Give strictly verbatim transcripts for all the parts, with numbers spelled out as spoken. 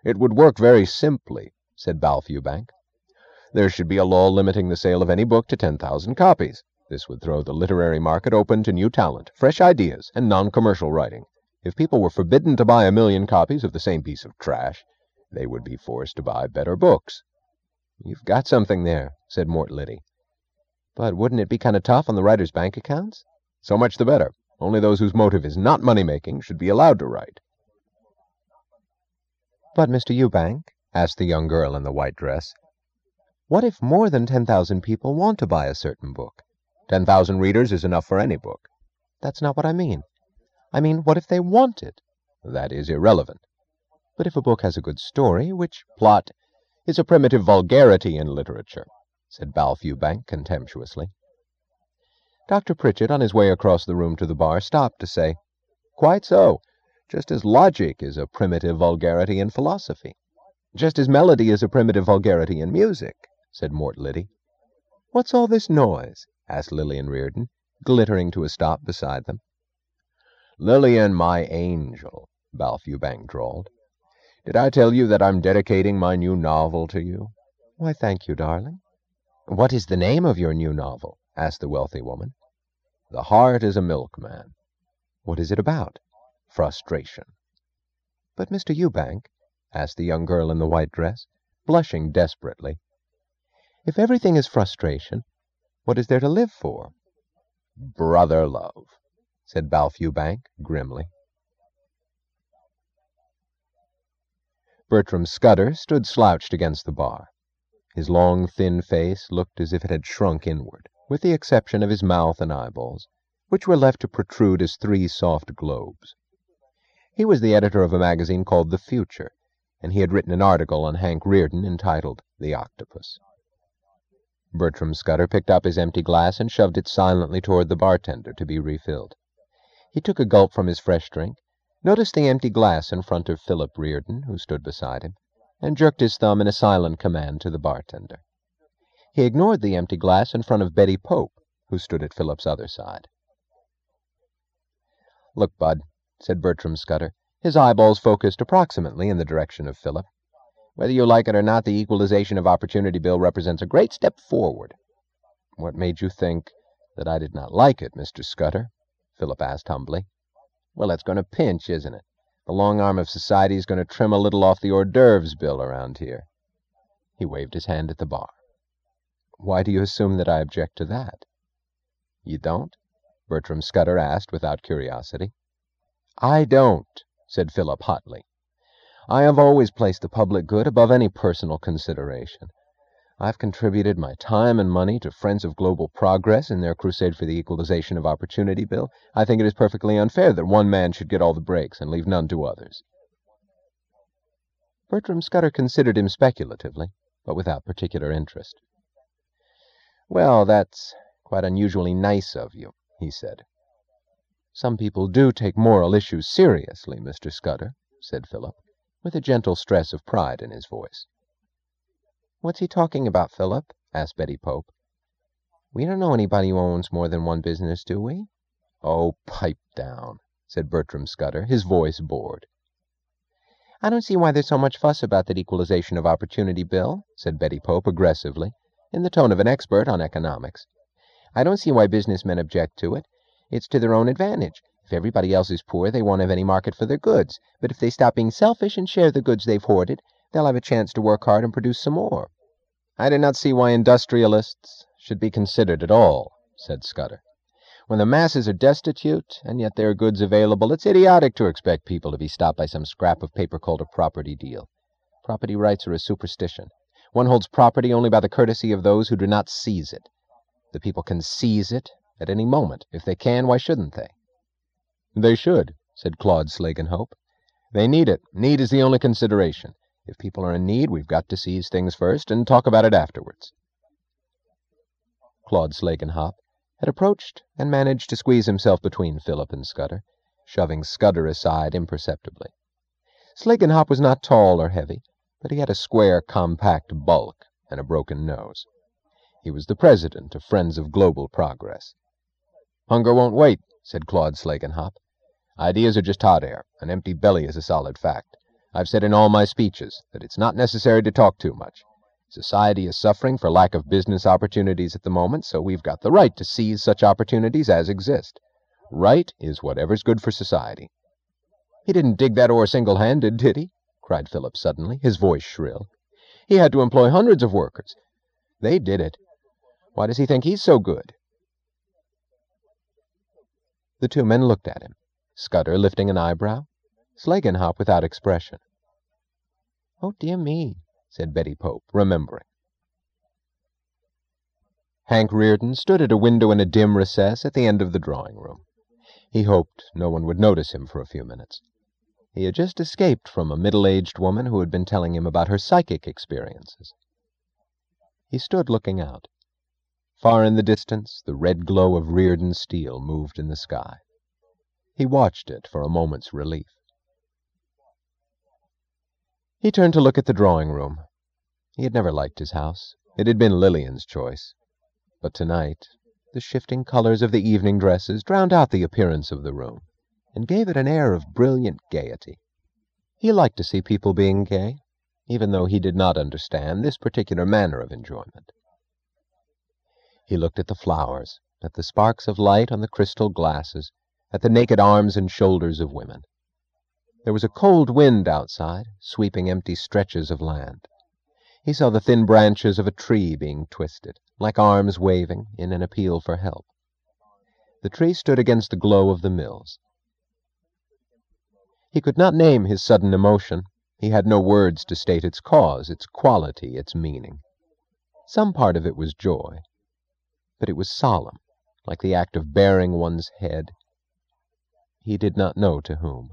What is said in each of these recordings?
"It would work very simply," said Balfe Eubank. "There should be a law limiting the sale of any book to ten thousand copies. This would throw the literary market open to new talent, fresh ideas, and non-commercial writing. If people were forbidden to buy a million copies of the same piece of trash, they would be forced to buy better books." "You've got something there," said Mort Liddy. "But wouldn't it be kind of tough on the writers' bank accounts?" "So much the better. Only those whose motive is not money-making should be allowed to write." "But, Mister Eubank," asked the young girl in the white dress, "what if more than ten thousand people want to buy a certain book?" Ten thousand readers is enough for any book." "That's not what I mean. I mean, what if they want it?" "That is irrelevant." "But if a book has a good story, which—" "Plot is a primitive vulgarity in literature," said Balfe Eubank contemptuously. Doctor Pritchett, on his way across the room to the bar, stopped to say, "Quite so. Just as logic is a primitive vulgarity in philosophy." "Just as melody is a primitive vulgarity in music," said Mort Liddy. "What's all this noise?" asked Lillian Riordan, glittering to a stop beside them. "Lillian, my angel," Balfe Eubank drawled. "Did I tell you that I'm dedicating my new novel to you?" "Why, thank you, darling." "What is the name of your new novel?" asked the wealthy woman. "The Heart is a Milkman." "What is it about?" "Frustration." "But, Mister Eubank," asked the young girl in the white dress, blushing desperately, "if everything is frustration, what is there to live for?" "Brother love," said Balfe Eubank grimly. Bertram Scudder stood slouched against the bar. His long, thin face looked as if it had shrunk inward, with the exception of his mouth and eyeballs, which were left to protrude as three soft globes. He was the editor of a magazine called The Future, and he had written an article on Hank Rearden entitled The Octopus. Bertram Scudder picked up his empty glass and shoved it silently toward the bartender to be refilled. He took a gulp from his fresh drink, noticed the empty glass in front of Philip Rearden, who stood beside him, and jerked his thumb in a silent command to the bartender. He ignored the empty glass in front of Betty Pope, who stood at Philip's other side. "Look, Bud," said Bertram Scudder, his eyeballs focused approximately in the direction of Philip. "Whether you like it or not, the Equalization of Opportunity Bill represents a great step forward." "What made you think that I did not like it, Mister Scudder?" Philip asked humbly. "Well, it's going to pinch, isn't it? The long arm of society is going to trim a little off the hors d'oeuvres bill around here." He waved his hand at the bar. "Why do you assume that I object to that?" "You don't?" Bertram Scudder asked without curiosity. "I don't," said Philip hotly. "I have always placed the public good above any personal consideration. I've contributed my time and money to Friends of Global Progress in their crusade for the Equalization of Opportunity Bill. I think it is perfectly unfair that one man should get all the breaks and leave none to others." Bertram Scudder considered him speculatively, but without particular interest. "Well, that's quite unusually nice of you," he said. "Some people do take moral issues seriously, Mister Scudder," said Philip, with a gentle stress of pride in his voice. "What's he talking about, Philip?" asked Betty Pope. "We don't know anybody who owns more than one business, do we?" "Oh, pipe down," said Bertram Scudder, his voice bored. "I don't see why there's so much fuss about that Equalization of Opportunity Bill," said Betty Pope aggressively, in the tone of an expert on economics. "I don't see why businessmen object to it. It's to their own advantage. If everybody else is poor, they won't have any market for their goods. But if they stop being selfish and share the goods they've hoarded, they'll have a chance to work hard and produce some more." "I do not see why industrialists should be considered at all," said Scudder. "When the masses are destitute, and yet there are goods available, it's idiotic to expect people to be stopped by some scrap of paper called a property deal. Property rights are a superstition. One holds property only by the courtesy of those who do not seize it. The people can seize it at any moment. If they can, why shouldn't they?" "They should," said Claude Slagenhope. "They need it. Need is the only consideration. If people are in need, we've got to seize things first and talk about it afterwards." Claude Slagenhop had approached and managed to squeeze himself between Philip and Scudder, shoving Scudder aside imperceptibly. Slagenhop was not tall or heavy, but he had a square, compact bulk and a broken nose. He was the president of Friends of Global Progress. "Hunger won't wait," said Claude Slagenhop. "Ideas are just hot air. An empty belly is a solid fact. I've said in all my speeches that it's not necessary to talk too much. Society is suffering for lack of business opportunities at the moment, so we've got the right to seize such opportunities as exist. Right is whatever's good for society." "He didn't dig that ore single-handed, did he?" cried Philip suddenly, his voice shrill. "He had to employ hundreds of workers. They did it. Why does he think he's so good?" The two men looked at him, Scudder lifting an eyebrow, Schlegenhaupt without expression. "Oh, dear me," said Betty Pope, remembering. Hank Reardon stood at a window in a dim recess at the end of the drawing-room. He hoped no one would notice him for a few minutes. He had just escaped from a middle-aged woman who had been telling him about her psychic experiences. He stood looking out. Far in the distance, the red glow of Reardon steel moved in the sky. He watched it for a moment's relief. He turned to look at the drawing-room. He had never liked his house. It had been Lillian's choice. But tonight, the shifting colors of the evening dresses drowned out the appearance of the room, and gave it an air of brilliant gaiety. He liked to see people being gay, even though he did not understand this particular manner of enjoyment. He looked at the flowers, at the sparks of light on the crystal glasses, at the naked arms and shoulders of women. There was a cold wind outside, sweeping empty stretches of land. He saw the thin branches of a tree being twisted, like arms waving in an appeal for help. The tree stood against the glow of the mills. He could not name his sudden emotion. He had no words to state its cause, its quality, its meaning. Some part of it was joy, but it was solemn, like the act of baring one's head. He did not know to whom.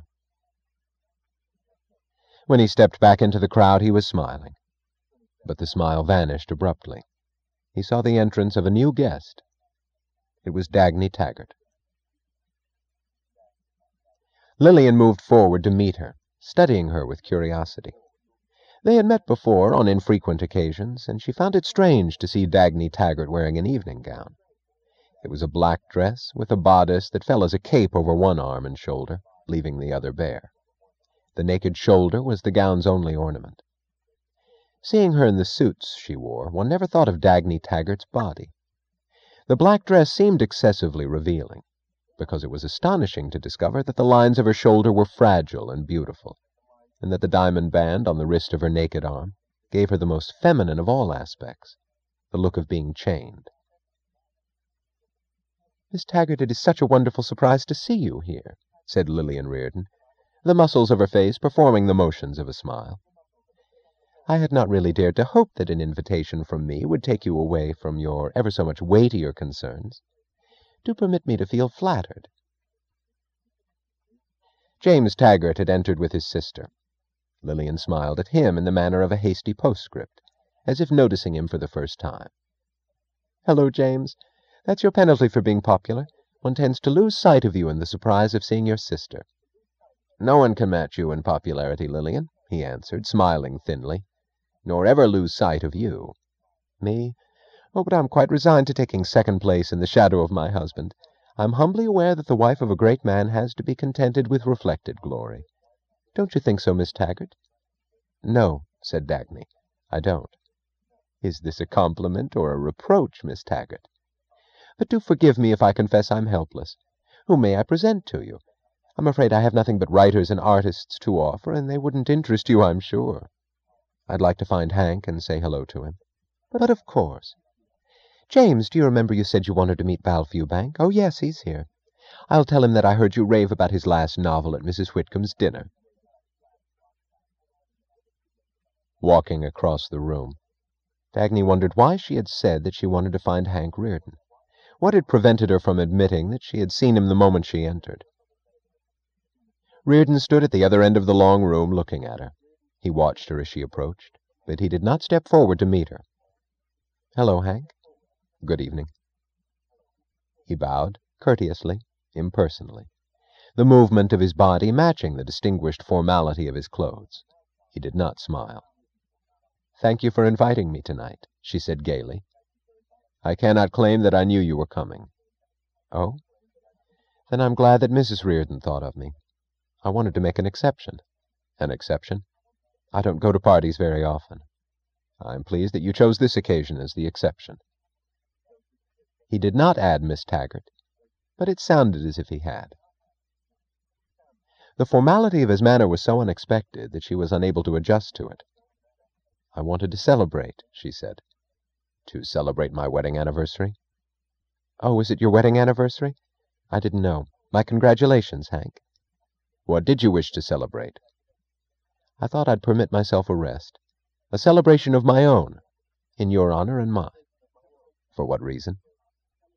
When he stepped back into the crowd, he was smiling. But the smile vanished abruptly. He saw the entrance of a new guest. It was Dagny Taggart. Lillian moved forward to meet her, studying her with curiosity. They had met before on infrequent occasions, and she found it strange to see Dagny Taggart wearing an evening gown. It was a black dress with a bodice that fell as a cape over one arm and shoulder, leaving the other bare. The naked shoulder was the gown's only ornament. Seeing her in the suits she wore, one never thought of Dagny Taggart's body. The black dress seemed excessively revealing, because it was astonishing to discover that the lines of her shoulder were fragile and beautiful, and that the diamond band on the wrist of her naked arm gave her the most feminine of all aspects, the look of being chained. "Miss Taggart, it is such a wonderful surprise to see you here," said Lillian Reardon, the muscles of her face performing the motions of a smile. "I had not really dared to hope that an invitation from me would take you away from your ever so much weightier concerns. Do permit me to feel flattered." James Taggart had entered with his sister. Lillian smiled at him in the manner of a hasty postscript, as if noticing him for the first time. "Hello, James. That's your penalty for being popular. One tends to lose sight of you in the surprise of seeing your sister." "No one can match you in popularity, Lillian," he answered, smiling thinly, "nor ever lose sight of you." "Me? Oh, but I'm quite resigned to taking second place in the shadow of my husband. I'm humbly aware that the wife of a great man has to be contented with reflected glory. Don't you think so, Miss Taggart?" "No," said Dagny, "I don't." "Is this a compliment or a reproach, Miss Taggart? But do forgive me if I confess I'm helpless. Who may I present to you? I'm afraid I have nothing but writers and artists to offer, and they wouldn't interest you, I'm sure." "I'd like to find Hank and say hello to him." "But of course. James, do you remember you said you wanted to meet Val Fewbank? Oh, yes, he's here. I'll tell him that I heard you rave about his last novel at Missus Whitcomb's dinner." Walking across the room, Dagny wondered why she had said that she wanted to find Hank Reardon. What had prevented her from admitting that she had seen him the moment she entered? Reardon stood at the other end of the long room looking at her. He watched her as she approached, but he did not step forward to meet her. "Hello, Hank." "Good evening." He bowed, courteously, impersonally, the movement of his body matching the distinguished formality of his clothes. He did not smile. "Thank you for inviting me tonight," she said gaily. "I cannot claim that I knew you were coming." "Oh? Then I'm glad that Missus Reardon thought of me. I wanted to make an exception." "An exception?" I don't go to parties very often. I'm pleased that you chose this occasion as the exception." He did not add Miss Taggart, but it sounded as if he had. The formality of his manner was so unexpected that she was unable to adjust to it. "I wanted to celebrate," she said. "To celebrate my wedding anniversary?" "Oh, is it your wedding anniversary? I didn't know. My congratulations, Hank." "What did you wish to celebrate?" "I thought I'd permit myself a rest. A celebration of my own, in your honor and mine." "For what reason?"